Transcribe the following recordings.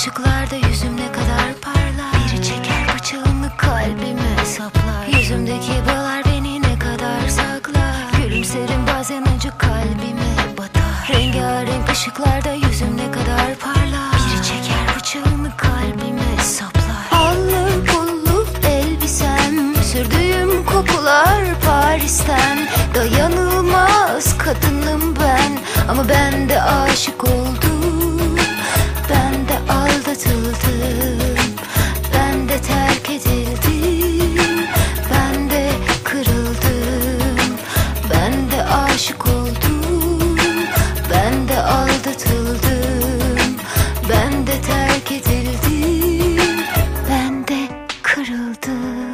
ışıklarda yüzüm ne kadar parlar. Biri çeker bıçağını kalbime saplar. Yüzümdeki bağlar beni ne kadar saklar. Gülümserim bazen acı kalbime batar. Rengarenk ışıklarda yüzüm ne kadar parlar. Biri çeker bıçağını kalbime saplar. Allı pullu elbisem, sürdüğüm kokular Paris'ten. Dayanılmaz kadınım ben, ama ben de aşık oldum. Ben de aldatıldım, ben de terk edildim, ben de kırıldım, ben de aşık oldum, ben de aldatıldım, ben de terk edildim, ben de kırıldım.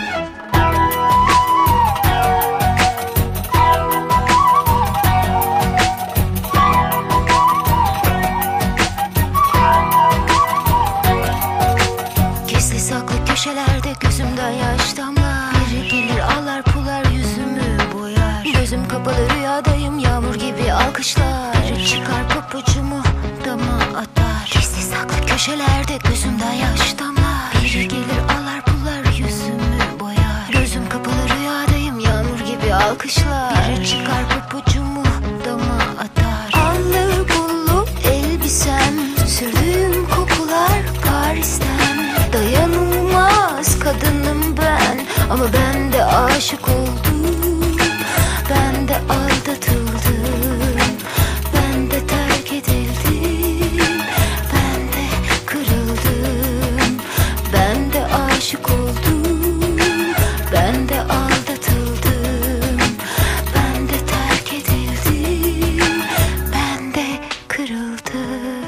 Köşelerde gözümden yaş damlar. Biri gelir ağlar pular yüzümü boyar. Gözüm kapalı rüyadayım, yağmur gibi alkışlar. Biri çıkar papucumu dama atar. Gizli saklı köşelerde gözümden yaş damlar. Biri gelir ağlar pular yüzümü boyar. Gözüm kapalı rüyadayım, yağmur gibi alkışlar. Biri çıkar papucumu dama atar. Allı pullu elbisem, sürdüğüm kokular Paris'ten. Dayanılmaz kadınım ben, ama ben de aşık oldum. Ben de aldatıldım, ben de terk edildim, ben de kırıldım, ben de aşık oldum, ben de aldatıldım, ben de terk edildim, ben de kırıldım.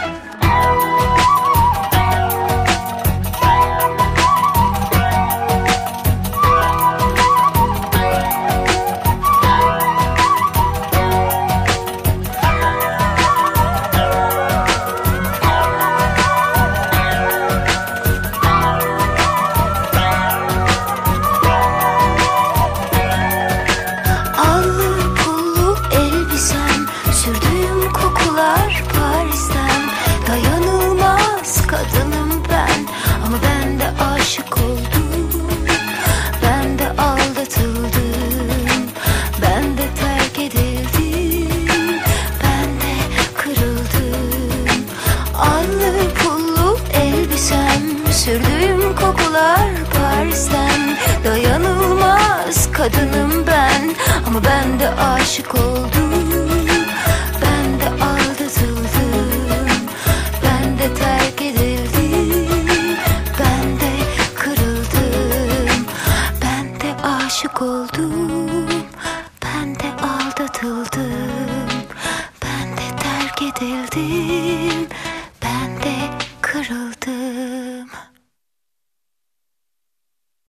Sürdüğüm kokular Paris'ten. Dayanılmaz kadınım ben, ama ben de aşık oldum. Ben de aldatıldım, ben de terk edildim, ben de kırıldım. Allı pullu elbisem, sürdüğüm kokular Paris'ten. Dayanılmaz kadınım ben, ama ben de aşık oldum. Ben de aldatıldım, ben de terk edildim, ben de kırıldım, ben de aşık oldum, ben de aldatıldım, ben de terk edildim, ben de kırıldım.